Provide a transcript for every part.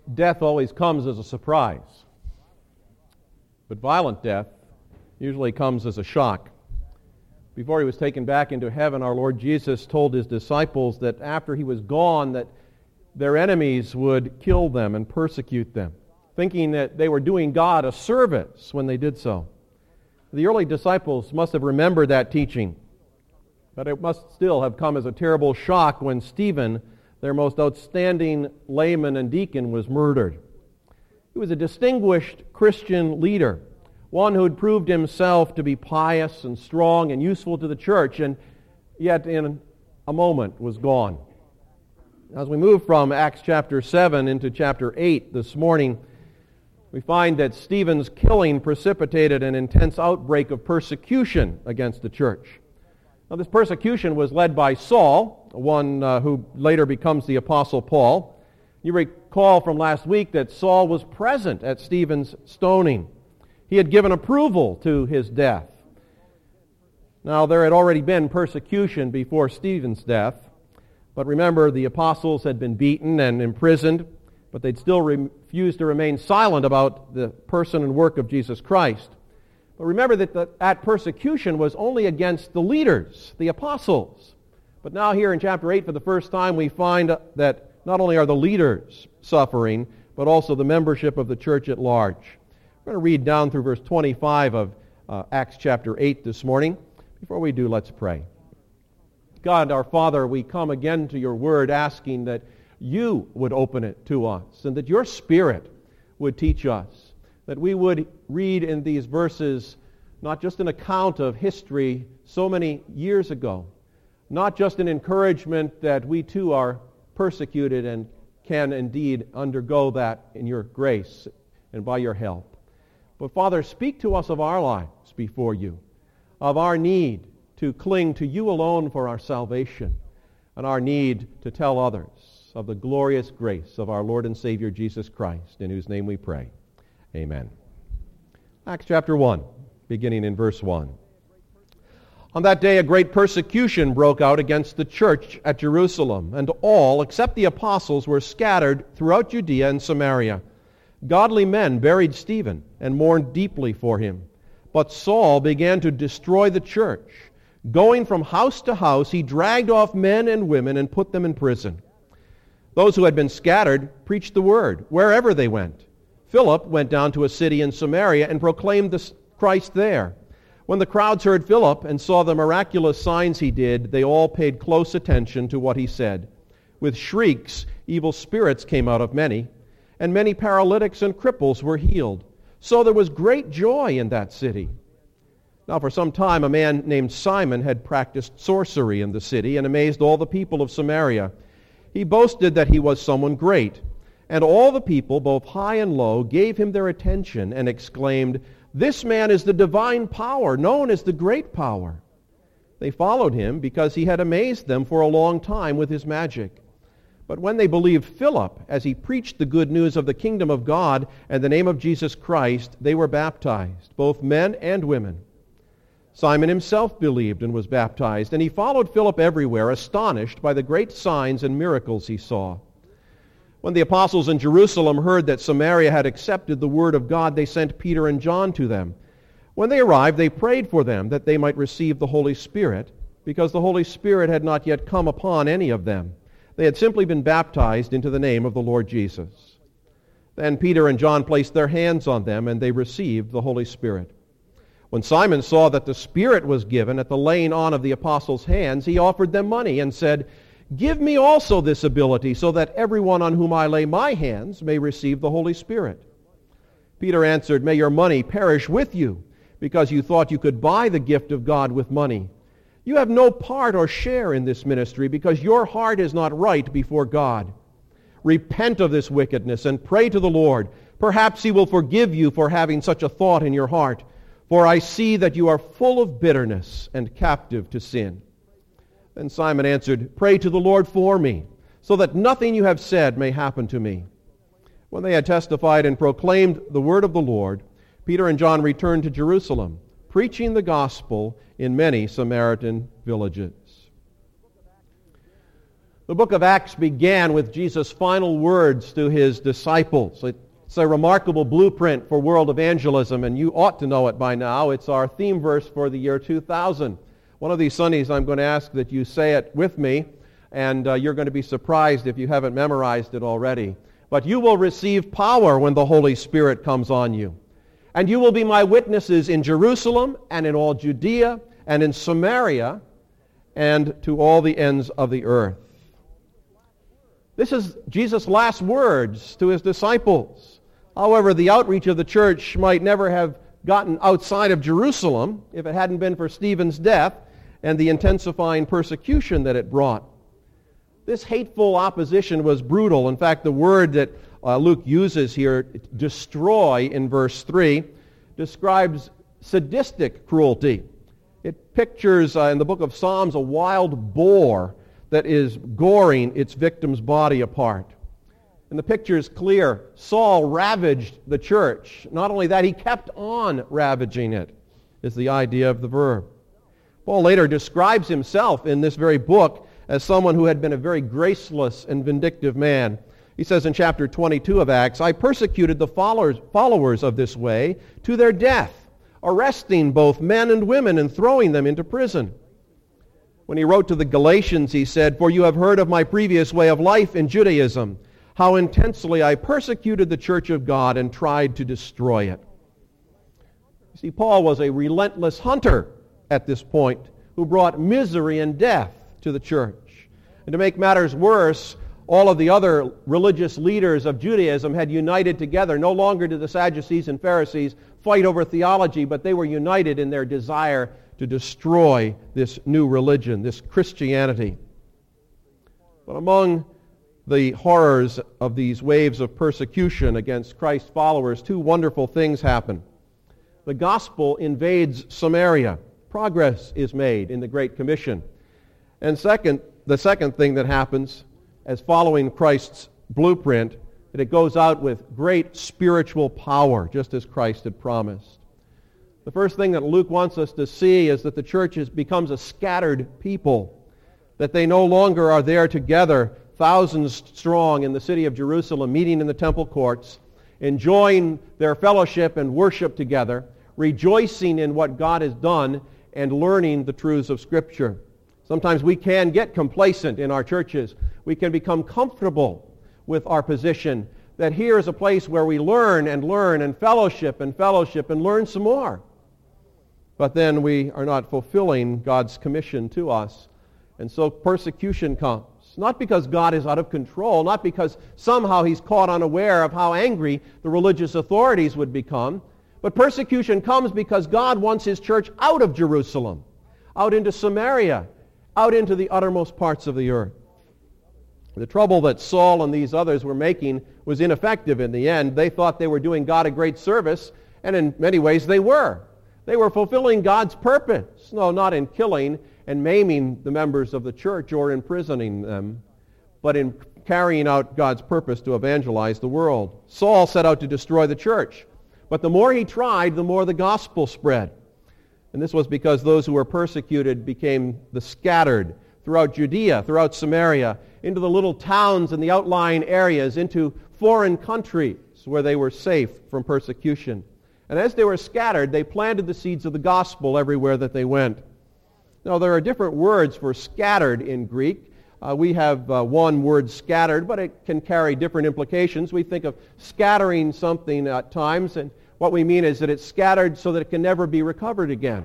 Death always comes as a surprise, but violent death usually comes as a shock. Before he was taken back into heaven, our Lord Jesus told his disciples that after he was gone, that their enemies would kill them and persecute them, thinking that they were doing God a service when they did so. The early disciples must have remembered that teaching, but it must still have come as a terrible shock when Stephen, their most outstanding layman and deacon, was murdered. He was a distinguished Christian leader, one who had proved himself to be pious and strong and useful to the church, and yet in a moment was gone. As we move from Acts chapter 7 into chapter 8 this morning, we find that Stephen's killing precipitated an intense outbreak of persecution against the church. Now, this persecution was led by Saul, one who later becomes the Apostle Paul. You recall from last week that Saul was present at Stephen's stoning. He had given approval to his death. Now, there had already been persecution before Stephen's death, but remember, the apostles had been beaten and imprisoned, but they'd still refused to remain silent about the person and work of Jesus Christ. But remember that that persecution was only against the leaders, the apostles. But now here in chapter 8, for the first time, we find that not only are the leaders suffering, but also the membership of the church at large. We're going to read down through verse 25 of Acts chapter 8 this morning. Before we do, let's pray. God, our Father, we come again to your word asking that you would open it to us and that your Spirit would teach us, that we would read in these verses not just an account of history so many years ago, not just an encouragement that we too are persecuted and can indeed undergo that in your grace and by your help. But Father, speak to us of our lives before you, of our need to cling to you alone for our salvation, and our need to tell others of the glorious grace of our Lord and Savior Jesus Christ, in whose name we pray. Amen. Acts chapter 1, beginning in verse 1. On that day a great persecution broke out against the church at Jerusalem, and all, except the apostles, were scattered throughout Judea and Samaria. Godly men buried Stephen and mourned deeply for him. But Saul began to destroy the church. Going from house to house, he dragged off men and women and put them in prison. Those who had been scattered preached the word wherever they went. Philip went down to a city in Samaria and proclaimed the Christ there. When the crowds heard Philip and saw the miraculous signs he did, they all paid close attention to what he said. With shrieks, evil spirits came out of many, and many paralytics and cripples were healed. So there was great joy in that city. Now for some time a man named Simon had practiced sorcery in the city and amazed all the people of Samaria. He boasted that he was someone great. And all the people, both high and low, gave him their attention and exclaimed, "This man is the divine power, known as the great power." They followed him because he had amazed them for a long time with his magic. But when they believed Philip, as he preached the good news of the kingdom of God and the name of Jesus Christ, they were baptized, both men and women. Simon himself believed and was baptized, and he followed Philip everywhere, astonished by the great signs and miracles he saw. When the apostles in Jerusalem heard that Samaria had accepted the word of God, they sent Peter and John to them. When they arrived, they prayed for them that they might receive the Holy Spirit, because the Holy Spirit had not yet come upon any of them. They had simply been baptized into the name of the Lord Jesus. Then Peter and John placed their hands on them, and they received the Holy Spirit. When Simon saw that the Spirit was given at the laying on of the apostles' hands, he offered them money and said, "Give me also this ability, so that everyone on whom I lay my hands may receive the Holy Spirit." Peter answered, "May your money perish with you, because you thought you could buy the gift of God with money. You have no part or share in this ministry, because your heart is not right before God. Repent of this wickedness and pray to the Lord. Perhaps he will forgive you for having such a thought in your heart. For I see that you are full of bitterness and captive to sin." Then Simon answered, "Pray to the Lord for me, so that nothing you have said may happen to me." When they had testified and proclaimed the word of the Lord, Peter and John returned to Jerusalem, preaching the gospel in many Samaritan villages. The book of Acts began with Jesus' final words to his disciples. It's a remarkable blueprint for world evangelism, and you ought to know it by now. It's our theme verse for the year 2000. One of these Sundays I'm going to ask that you say it with me, and you're going to be surprised if you haven't memorized it already. But you will receive power when the Holy Spirit comes on you. And you will be my witnesses in Jerusalem and in all Judea and in Samaria and to all the ends of the earth. This is Jesus' last words to his disciples. However, the outreach of the church might never have gotten outside of Jerusalem if it hadn't been for Stephen's death and the intensifying persecution that it brought. This hateful opposition was brutal. In fact, the word that Luke uses here, destroy, in verse 3, describes sadistic cruelty. It pictures, in the book of Psalms, a wild boar that is goring its victim's body apart. And the picture is clear. Saul ravaged the church. Not only that, he kept on ravaging it, is the idea of the verb. Paul later describes himself in this very book as someone who had been a very graceless and vindictive man. He says in chapter 22 of Acts, I persecuted the followers of this way to their death, arresting both men and women and throwing them into prison. When he wrote to the Galatians, he said, for you have heard of my previous way of life in Judaism, how intensely I persecuted the church of God and tried to destroy it. You see, Paul was a relentless hunter at this point who brought misery and death to the church. And to make matters worse, all of the other religious leaders of Judaism had united together. No longer did the Sadducees and Pharisees fight over theology, but they were united in their desire to destroy this new religion, this Christianity. But among the horrors of these waves of persecution against Christ's followers, two wonderful things happen. The gospel invades Samaria. Progress is made in the Great Commission. And the second thing that happens as following Christ's blueprint, that it goes out with great spiritual power, just as Christ had promised. The first thing that Luke wants us to see is that the church becomes a scattered people, that they no longer are there together, thousands strong in the city of Jerusalem, meeting in the temple courts, enjoying their fellowship and worship together, rejoicing in what God has done, and learning the truths of Scripture. Sometimes we can get complacent in our churches. We can become comfortable with our position, that here is a place where we learn and fellowship and learn some more. But then we are not fulfilling God's commission to us. And so persecution comes. Not because God is out of control, not because somehow he's caught unaware of how angry the religious authorities would become, but persecution comes because God wants his church out of Jerusalem, out into Samaria, out into the uttermost parts of the earth. The trouble that Saul and these others were making was ineffective in the end. They thought they were doing God a great service, and in many ways they were. They were fulfilling God's purpose. No, not in killing and maiming the members of the church or imprisoning them, but in carrying out God's purpose to evangelize the world. Saul set out to destroy the church, but the more he tried, the more the gospel spread. And this was because those who were persecuted became the scattered throughout Judea, throughout Samaria, into the little towns and the outlying areas, into foreign countries where they were safe from persecution. And as they were scattered, they planted the seeds of the gospel everywhere that they went. Now, there are different words for scattered in Greek. We have one word, scattered, but it can carry different implications. We think of scattering something at times, and what we mean is that it's scattered so that it can never be recovered again.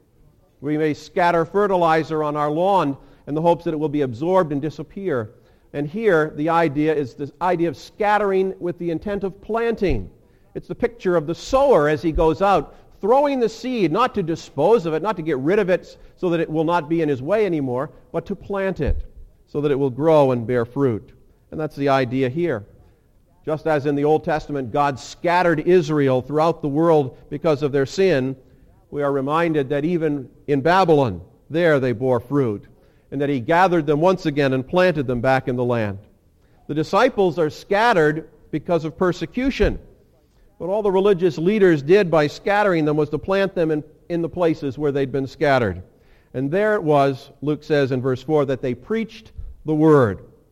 We may scatter fertilizer on our lawn in the hopes that it will be absorbed and disappear. And here, the idea is this idea of scattering with the intent of planting. It's the picture of the sower as he goes out, throwing the seed, not to dispose of it, not to get rid of it so that it will not be in his way anymore, but to plant it so that it will grow and bear fruit. And that's the idea here. Just as in the Old Testament, God scattered Israel throughout the world because of their sin, we are reminded that even in Babylon, there they bore fruit, and that he gathered them once again and planted them back in the land. The disciples are scattered because of persecution. But all the religious leaders did by scattering them was to plant them in the places where they'd been scattered. And there it was, Luke says in verse 4, that they preached the word.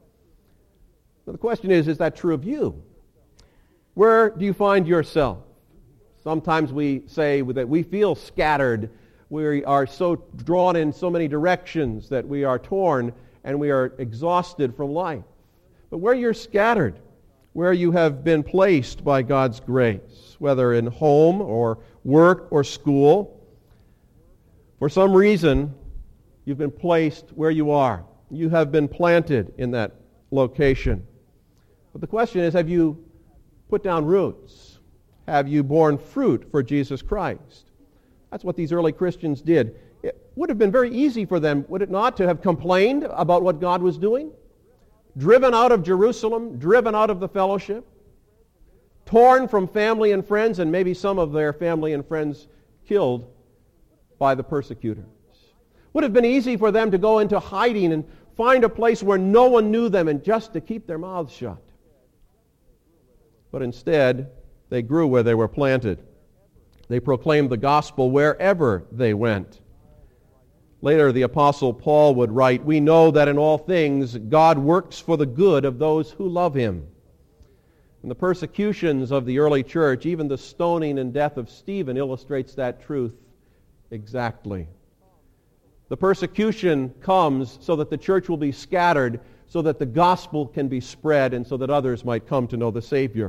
Now, the question is that true of you? Where do you find yourself? Sometimes we say that we feel scattered. We are so drawn in so many directions that we are torn and we are exhausted from life. But where you're scattered, where you have been placed by God's grace, whether in home or work or school, for some reason you've been placed where you are. You have been planted in that location. But the question is, have you put down roots? Have you borne fruit for Jesus Christ? That's what these early Christians did. It would have been very easy for them, would it not, to have complained about what God was doing? Driven out of Jerusalem, driven out of the fellowship, torn from family and friends, and maybe some of their family and friends killed by the persecutors. Would have been easy for them to go into hiding and find a place where no one knew them and just to keep their mouths shut. But instead, they grew where they were planted. They proclaimed the gospel wherever they went. Later, the Apostle Paul would write, "We know that in all things God works for the good of those who love Him." And the persecutions of the early church, even the stoning and death of Stephen, illustrates that truth exactly. The persecution comes so that the church will be scattered, so that the gospel can be spread, and so that others might come to know the Savior.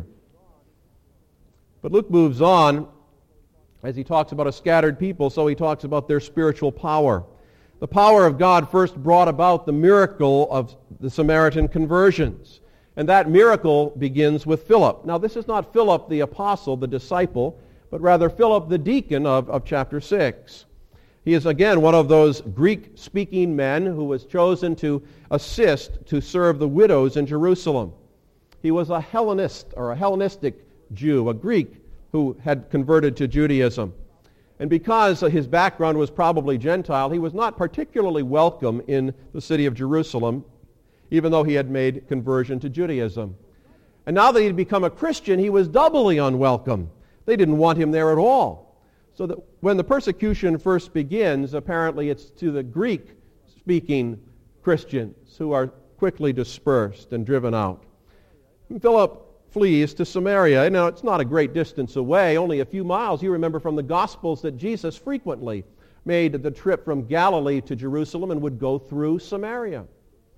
But Luke moves on. As he talks about a scattered people, so he talks about their spiritual power. The power of God first brought about the miracle of the Samaritan conversions. And that miracle begins with Philip. Now, this is not Philip the apostle, the disciple, but rather Philip the deacon of chapter 6. He is, again, one of those Greek-speaking men who was chosen to assist to serve the widows in Jerusalem. He was a Hellenist, or a Hellenistic Jew, a Greek who had converted to Judaism. And because his background was probably Gentile, he was not particularly welcome in the city of Jerusalem, even though he had made conversion to Judaism. And now that he had become a Christian, he was doubly unwelcome. They didn't want him there at all. So that when the persecution first begins, apparently it's to the Greek-speaking Christians who are quickly dispersed and driven out. And Philip flees to Samaria. Now, it's not a great distance away, only a few miles. You remember from the Gospels that Jesus frequently made the trip from Galilee to Jerusalem and would go through Samaria.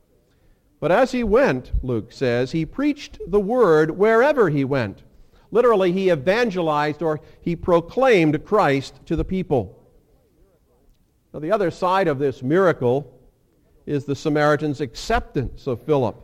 But as he went, Luke says, he preached the word wherever he went. Literally, he evangelized, or he proclaimed Christ to the people. Now, the other side of this miracle is the Samaritan's acceptance of Philip.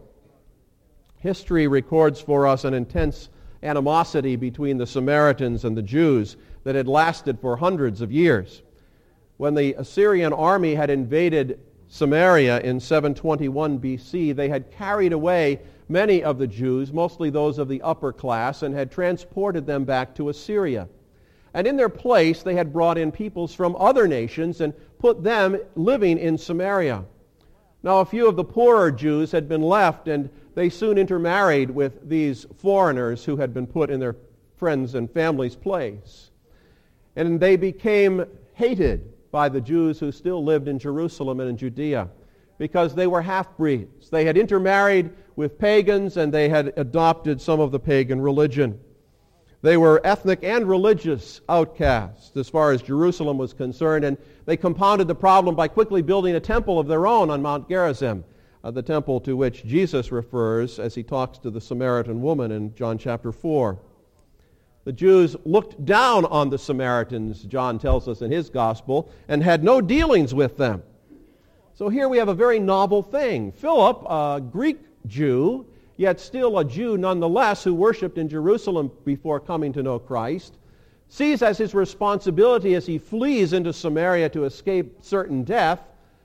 History records for us an intense animosity between the Samaritans and the Jews that had lasted for hundreds of years. When the Assyrian army had invaded Samaria in 721 BC, they had carried away many of the Jews, mostly those of the upper class, and had transported them back to Assyria. And in their place, they had brought in peoples from other nations and put them living in Samaria. Now, a few of the poorer Jews had been left, and they soon intermarried with these foreigners who had been put in their friends' and families' place. And they became hated by the Jews who still lived in Jerusalem and in Judea because they were half-breeds. They had intermarried with pagans, and they had adopted some of the pagan religion. They were ethnic and religious outcasts as far as Jerusalem was concerned, and they compounded the problem by quickly building a temple of their own on Mount Gerizim, the temple to which Jesus refers as he talks to the Samaritan woman in John chapter 4. The Jews looked down on the Samaritans, John tells us in his gospel, and had no dealings with them. So here we have a very novel thing. Philip, a Greek Jew, yet still a Jew nonetheless, who worshipped in Jerusalem before coming to know Christ, sees as his responsibility as he flees into Samaria to escape certain death,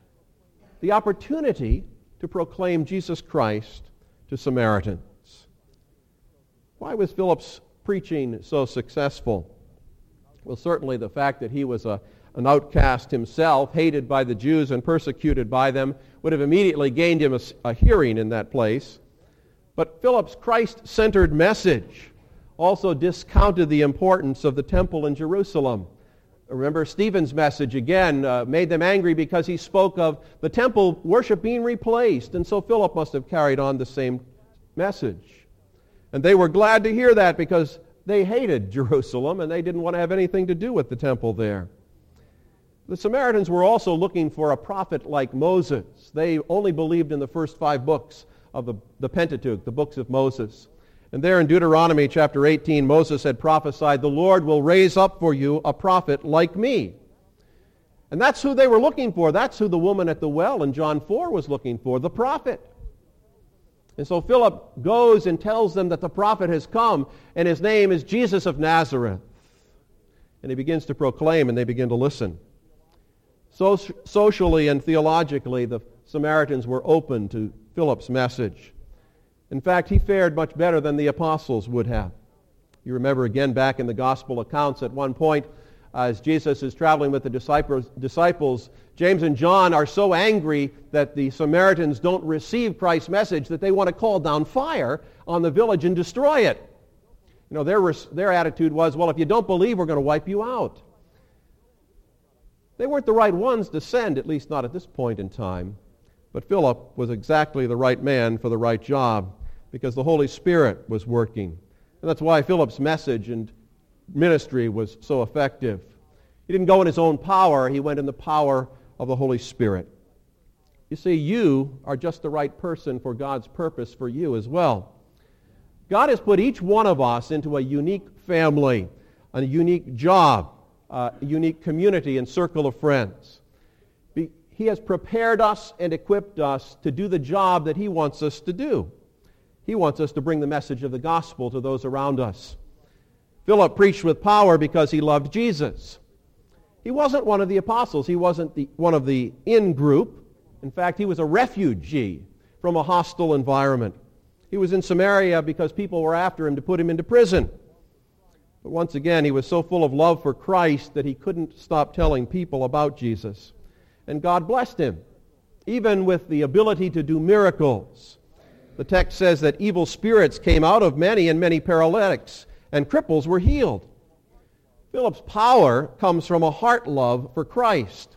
the opportunity to proclaim Jesus Christ to Samaritans. Why was Philip's preaching so successful? Well, certainly the fact that he was an outcast himself, hated by the Jews and persecuted by them, would have immediately gained him a hearing in that place. But Philip's Christ-centered message also discounted the importance of the temple in Jerusalem. Remember, Stephen's message, again, made them angry because he spoke of the temple worship being replaced. And so Philip must have carried on the same message. And they were glad to hear that because they hated Jerusalem and they didn't want to have anything to do with the temple there. The Samaritans were also looking for a prophet like Moses. They only believed in the first 5 books of the Pentateuch, the books of Moses. And there in Deuteronomy chapter 18, Moses had prophesied, "The Lord will raise up for you a prophet like me." And that's who they were looking for. That's who the woman at the well in John 4 was looking for, the prophet. And so Philip goes and tells them that the prophet has come, and his name is Jesus of Nazareth. And he begins to proclaim, and they begin to listen. Socially and theologically, the Samaritans were open to Philip's message. In fact, he fared much better than the apostles would have. You remember again back in the gospel accounts at one point, as Jesus is traveling with the disciples, James and John are so angry that the Samaritans don't receive Christ's message that they want to call down fire on the village and destroy it. You know, their attitude was, well, if you don't believe, we're going to wipe you out. They weren't the right ones to send, at least not at this point in time. But Philip was exactly the right man for the right job because the Holy Spirit was working. And that's why Philip's message and ministry was so effective. He didn't go in his own power. He went in the power of the Holy Spirit. You see, you are just the right person for God's purpose for you as well. God has put each one of us into a unique family, a unique job, a unique community and circle of friends. He has prepared us and equipped us to do the job that He wants us to do. He wants us to bring the message of the gospel to those around us. Philip preached with power because he loved Jesus. He wasn't one of the apostles. He wasn't one of the in-group. In fact, he was a refugee from a hostile environment. He was in Samaria because people were after him to put him into prison. But once again, he was so full of love for Christ that he couldn't stop telling people about Jesus. And God blessed him, even with the ability to do miracles. The text says that evil spirits came out of many, and many paralytics and cripples were healed. Philip's power comes from a heart love for Christ.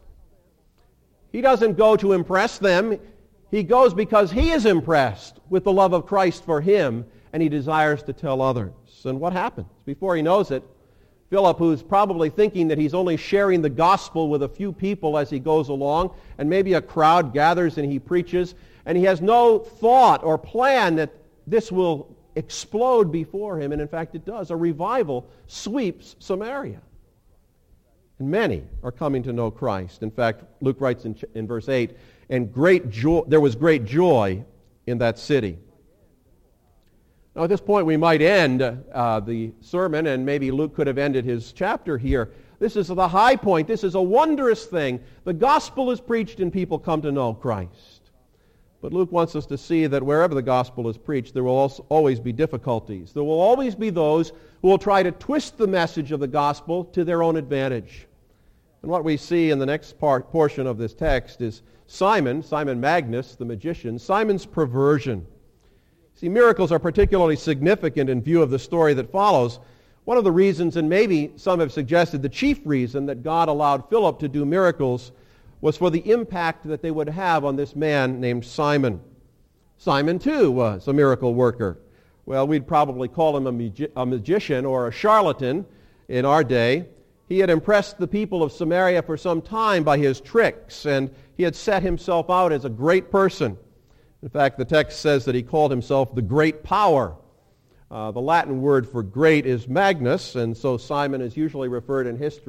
He doesn't go to impress them. He goes because he is impressed with the love of Christ for him, and he desires to tell others. And what happens? Before he knows it, Philip, who's probably thinking that he's only sharing the gospel with a few people as he goes along, and maybe a crowd gathers and he preaches, and he has no thought or plan that this will explode before him, and in fact it does. A revival sweeps Samaria. And many are coming to know Christ. In fact, Luke writes in verse 8, and there was great joy in that city. Now, at this point, we might end the sermon, and maybe Luke could have ended his chapter here. This is the high point. This is a wondrous thing. The gospel is preached, and people come to know Christ. But Luke wants us to see that wherever the gospel is preached, there will always be difficulties. There will always be those who will try to twist the message of the gospel to their own advantage. And what we see in the next portion of this text is Simon Magnus, the magician, Simon's perversion. See, miracles are particularly significant in view of the story that follows. One of the reasons, and maybe some have suggested the chief reason that God allowed Philip to do miracles was for the impact that they would have on this man named Simon. Simon, too, was a miracle worker. Well, we'd probably call him a magician or a charlatan in our day. He had impressed the people of Samaria for some time by his tricks, and he had set himself out as a great person. In fact, the text says that he called himself the great power. The Latin word for great is Magnus, and so Simon is usually referred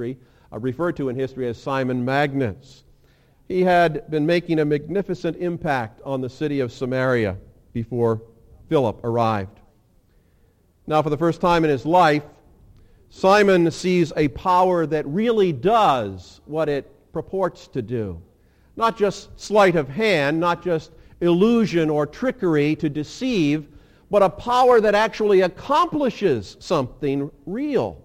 to in history as Simon Magnus. He had been making a magnificent impact on the city of Samaria before Philip arrived. Now, for the first time in his life, Simon sees a power that really does what it purports to do. Not just sleight of hand, not just illusion or trickery to deceive, but a power that actually accomplishes something real.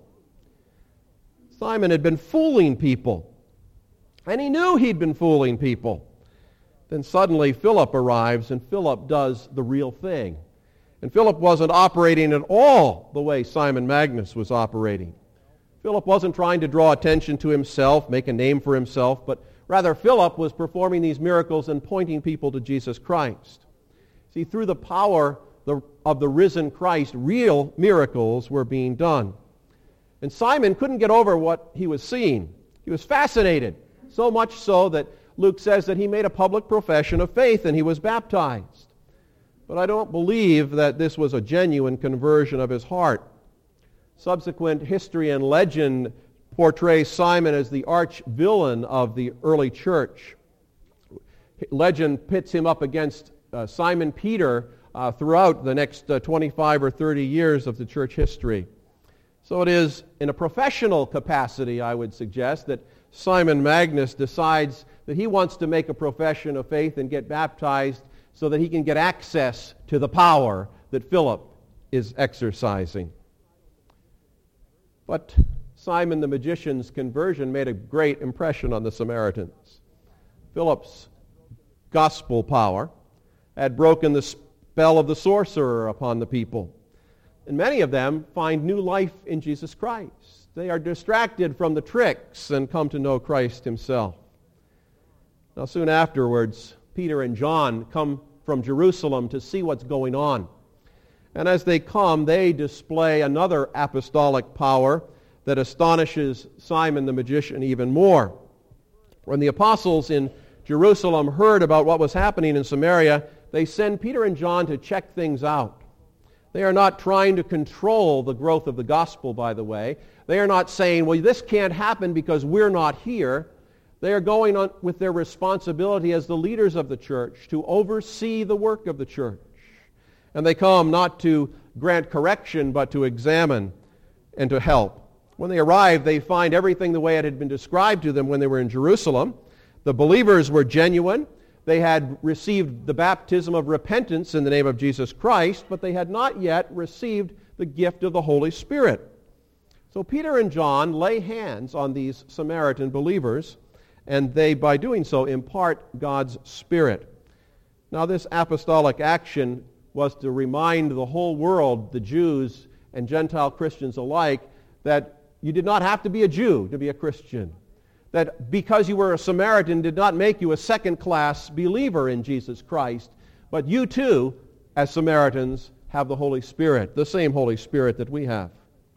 Simon had been fooling people, and he knew he'd been fooling people. Then suddenly Philip arrives, and Philip does the real thing. And Philip wasn't operating at all the way Simon Magnus was operating. Philip wasn't trying to draw attention to himself, make a name for himself, but rather, Philip was performing these miracles and pointing people to Jesus Christ. See, through the power of the risen Christ, real miracles were being done. And Simon couldn't get over what he was seeing. He was fascinated, so much so that Luke says that he made a public profession of faith and he was baptized. But I don't believe that this was a genuine conversion of his heart. Subsequent history and legend portrays Simon as the arch villain of the early church. Legend pits him up against Simon Peter throughout the next 25 or 30 years of the church history. So it is in a professional capacity, I would suggest, that Simon Magnus decides that he wants to make a profession of faith and get baptized so that he can get access to the power that Philip is exercising. But Simon the magician's conversion made a great impression on the Samaritans. Philip's gospel power had broken the spell of the sorcerer upon the people. And many of them find new life in Jesus Christ. They are distracted from the tricks and come to know Christ himself. Now, soon afterwards, Peter and John come from Jerusalem to see what's going on. And as they come, they display another apostolic power that astonishes Simon the magician even more. When the apostles in Jerusalem heard about what was happening in Samaria, they send Peter and John to check things out. They are not trying to control the growth of the gospel, by the way. They are not saying, well, this can't happen because we're not here. They are going on with their responsibility as the leaders of the church to oversee the work of the church. And they come not to grant correction, but to examine and to help. When they arrive, they find everything the way it had been described to them when they were in Jerusalem. The believers were genuine. They had received the baptism of repentance in the name of Jesus Christ, but they had not yet received the gift of the Holy Spirit. So Peter and John lay hands on these Samaritan believers, and they, by doing so, impart God's Spirit. Now, this apostolic action was to remind the whole world, the Jews and Gentile Christians alike, that you did not have to be a Jew to be a Christian. That because you were a Samaritan did not make you a second-class believer in Jesus Christ, but you too, as Samaritans, have the Holy Spirit, the same Holy Spirit that we have.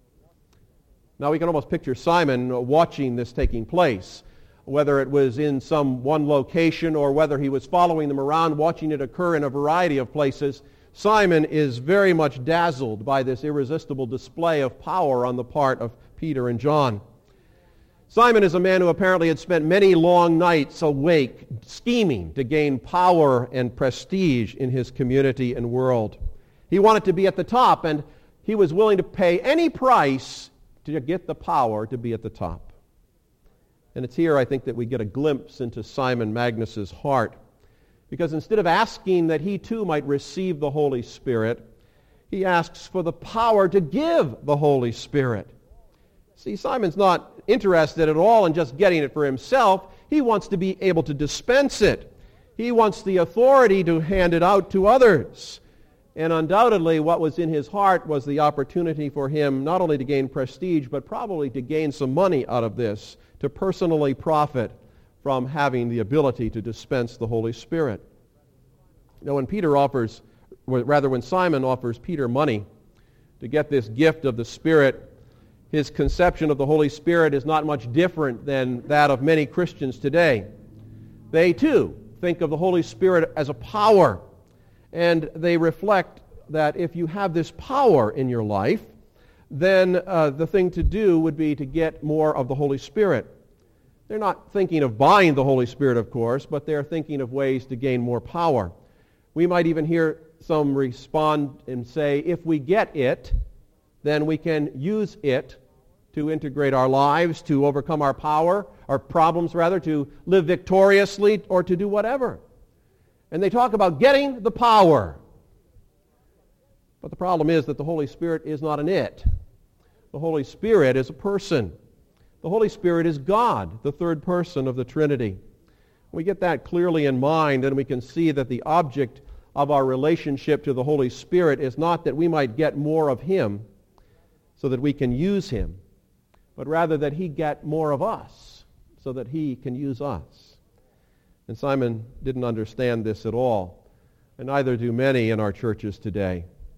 Now we can almost picture Simon watching this taking place, whether it was in some one location or whether he was following them around, watching it occur in a variety of places. Simon is very much dazzled by this irresistible display of power on the part of Peter and John. Simon is a man who apparently had spent many long nights awake, scheming to gain power and prestige in his community and world. He wanted to be at the top, and he was willing to pay any price to get the power to be at the top. And it's here, I think, that we get a glimpse into Simon Magnus's heart. Because instead of asking that he too might receive the Holy Spirit, he asks for the power to give the Holy Spirit. See, Simon's not interested at all in just getting it for himself. He wants to be able to dispense it. He wants the authority to hand it out to others. And undoubtedly, what was in his heart was the opportunity for him not only to gain prestige, but probably to gain some money out of this, to personally profit from having the ability to dispense the Holy Spirit. Now, when Simon offers Peter money to get this gift of the Spirit, his conception of the Holy Spirit is not much different than that of many Christians today. They too think of the Holy Spirit as a power, and they reflect that if you have this power in your life, then the thing to do would be to get more of the Holy Spirit. They're not thinking of buying the Holy Spirit, of course, but they're thinking of ways to gain more power. We might even hear some respond and say, if we get it, then we can use it to integrate our lives, to overcome our problems, to live victoriously, or to do whatever. And they talk about getting the power. But the problem is that the Holy Spirit is not an it. The Holy Spirit is a person. The Holy Spirit is God, the third person of the Trinity. We get that clearly in mind, and we can see that the object of our relationship to the Holy Spirit is not that we might get more of Him so that we can use Him, but rather that He get more of us so that He can use us. And Simon didn't understand this at all, and neither do many in our churches today.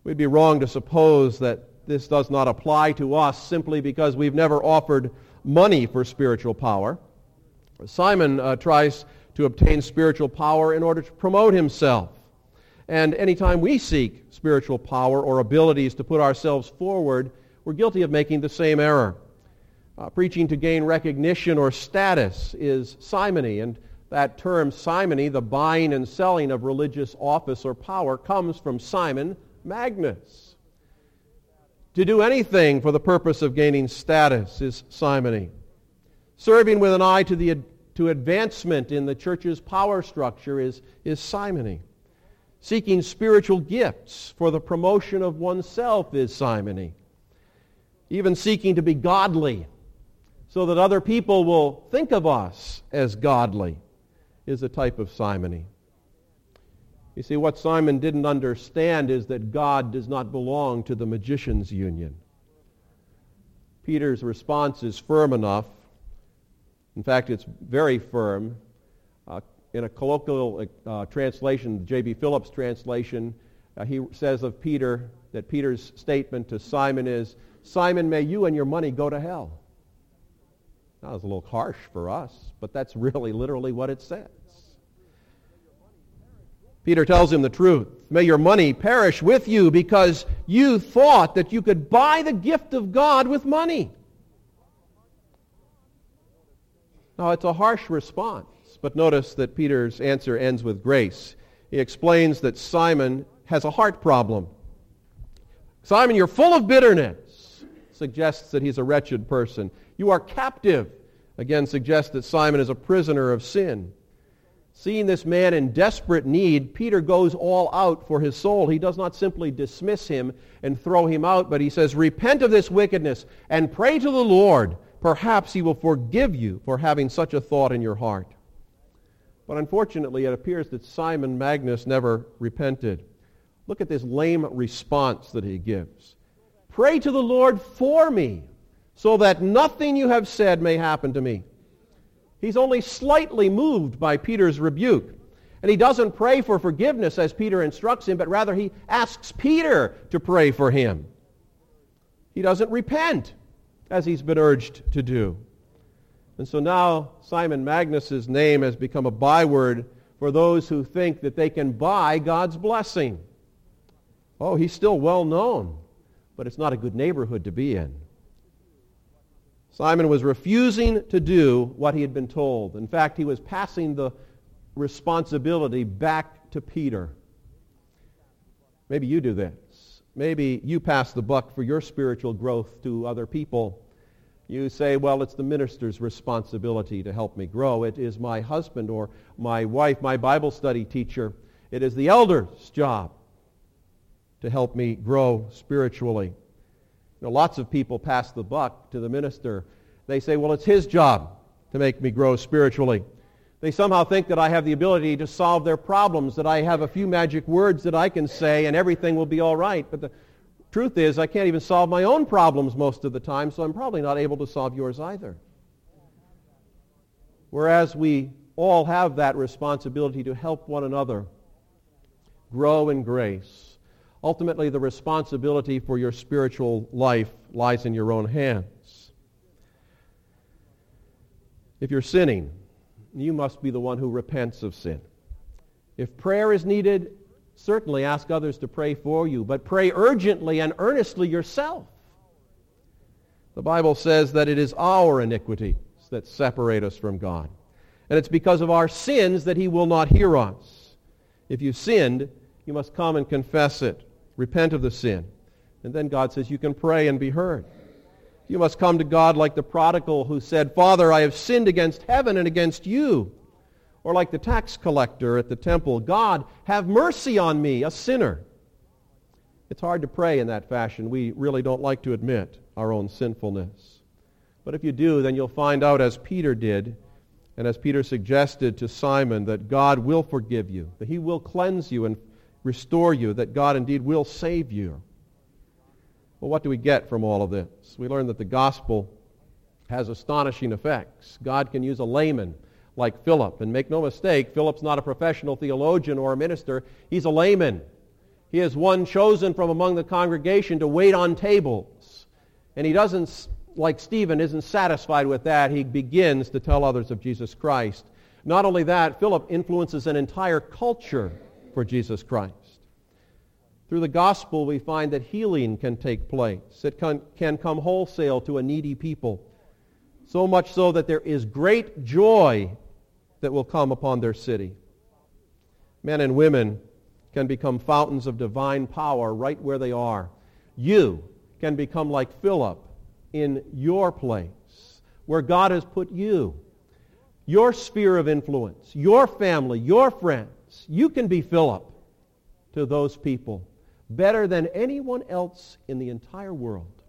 We'd be wrong to suppose that this does not apply to us simply because we've never offered money for spiritual power. Simon tries to obtain spiritual power in order to promote himself. And anytime we seek spiritual power or abilities to put ourselves forward, we're guilty of making the same error. Preaching to gain recognition or status is simony, and that term simony, the buying and selling of religious office or power, comes from Simon Magnus. To do anything for the purpose of gaining status is simony. Serving with an eye to advancement in the church's power structure is simony. Seeking spiritual gifts for the promotion of oneself is simony. Even seeking to be godly so that other people will think of us as godly is a type of simony. You see, what Simon didn't understand is that God does not belong to the magician's union. Peter's response is firm enough. In fact, it's very firm. In a colloquial translation, J.B. Phillips' translation, he says of Peter that Peter's statement to Simon is, "Simon, may you and your money go to hell." That was a little harsh for us, but that's really literally what it says. Peter tells him the truth. May your money perish with you because you thought that you could buy the gift of God with money. Now, it's a harsh response, but notice that Peter's answer ends with grace. He explains that Simon has a heart problem. Simon, you're full of bitterness. Suggests that he's a wretched person. You are captive. Again, suggests that Simon is a prisoner of sin. Seeing this man in desperate need, Peter goes all out for his soul. He does not simply dismiss him and throw him out, but he says, repent of this wickedness and pray to the Lord. Perhaps he will forgive you for having such a thought in your heart. But unfortunately, it appears that Simon Magnus never repented. Look at this lame response that he gives. Pray to the Lord for me, so that nothing you have said may happen to me. He's only slightly moved by Peter's rebuke. And he doesn't pray for forgiveness as Peter instructs him, but rather he asks Peter to pray for him. He doesn't repent as he's been urged to do. And so now Simon Magnus' name has become a byword for those who think that they can buy God's blessing. Oh, he's still well known, but it's not a good neighborhood to be in. Simon was refusing to do what he had been told. In fact, he was passing the responsibility back to Peter. Maybe you do this. Maybe you pass the buck for your spiritual growth to other people. You say, well, it's the minister's responsibility to help me grow. It is my husband or my wife, my Bible study teacher. It is the elder's job to help me grow spiritually. You know, lots of people pass the buck to the minister. They say, well, it's his job to make me grow spiritually. They somehow think that I have the ability to solve their problems, that I have a few magic words that I can say and everything will be all right. But the truth is, I can't even solve my own problems most of the time, so I'm probably not able to solve yours either. Whereas we all have that responsibility to help one another grow in grace. Ultimately, the responsibility for your spiritual life lies in your own hands. If you're sinning, you must be the one who repents of sin. If prayer is needed, certainly ask others to pray for you, but pray urgently and earnestly yourself. The Bible says that it is our iniquities that separate us from God. And it's because of our sins that He will not hear us. If you sinned, you must come and confess it. Repent of the sin. And then God says you can pray and be heard. You must come to God like the prodigal who said, Father, I have sinned against heaven and against you. Or like the tax collector at the temple, God, have mercy on me, a sinner. It's hard to pray in that fashion. We really don't like to admit our own sinfulness. But if you do, then you'll find out, as Peter did, and as Peter suggested to Simon, that God will forgive you, that He will cleanse you and restore you, that God indeed will save you. Well, what do we get from all of this? We learn that the gospel has astonishing effects. God can use a layman like Philip. And make no mistake, Philip's not a professional theologian or a minister. He's a layman. He is one chosen from among the congregation to wait on tables. And he doesn't, like Stephen, isn't satisfied with that. He begins to tell others of Jesus Christ. Not only that, Philip influences an entire culture for Jesus Christ. Through the gospel, we find that healing can take place. It can come wholesale to a needy people, so much so that there is great joy that will come upon their city. Men and women can become fountains of divine power right where they are. You can become like Philip in your place, where God has put you, your sphere of influence, your family, your friends. You can be Philip to those people better than anyone else in the entire world.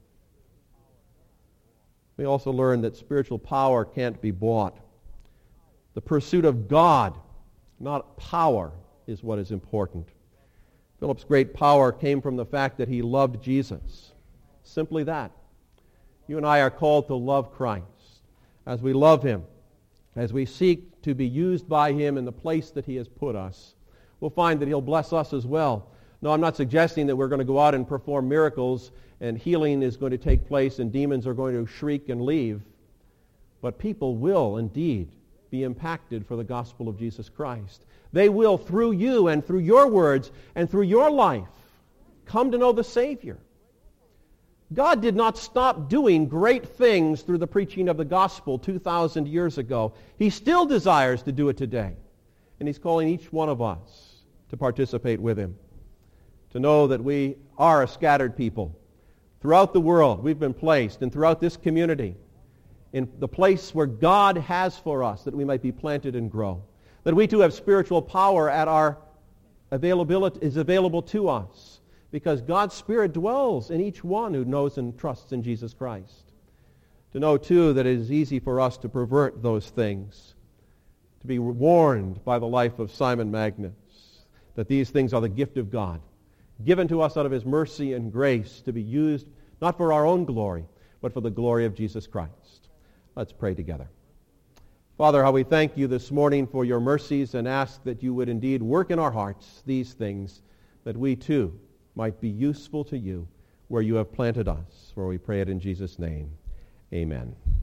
We also learn that spiritual power can't be bought. The pursuit of God, not power, is what is important. Philip's great power came from the fact that he loved Jesus. Simply that. You and I are called to love Christ. As we love him, as we seek to be used by him in the place that he has put us, we'll find that he'll bless us as well. No, I'm not suggesting that we're going to go out and perform miracles and healing is going to take place and demons are going to shriek and leave. But people will indeed be impacted for the gospel of Jesus Christ. They will, through you and through your words and through your life, come to know the Savior. God did not stop doing great things through the preaching of the gospel 2,000 years ago. He still desires to do it today. And he's calling each one of us to participate with him. To know that we are a scattered people. Throughout the world, we've been placed, and throughout this community, in the place where God has for us, that we might be planted and grow. That we too have spiritual power at our availability, is available to us, because God's Spirit dwells in each one who knows and trusts in Jesus Christ. To know too that it is easy for us to pervert those things, to be warned by the life of Simon Magnus, that these things are the gift of God, given to us out of his mercy and grace to be used not for our own glory, but for the glory of Jesus Christ. Let's pray together. Father, how we thank you this morning for your mercies and ask that you would indeed work in our hearts these things, that we too might be useful to you where you have planted us. For we pray it in Jesus' name. Amen.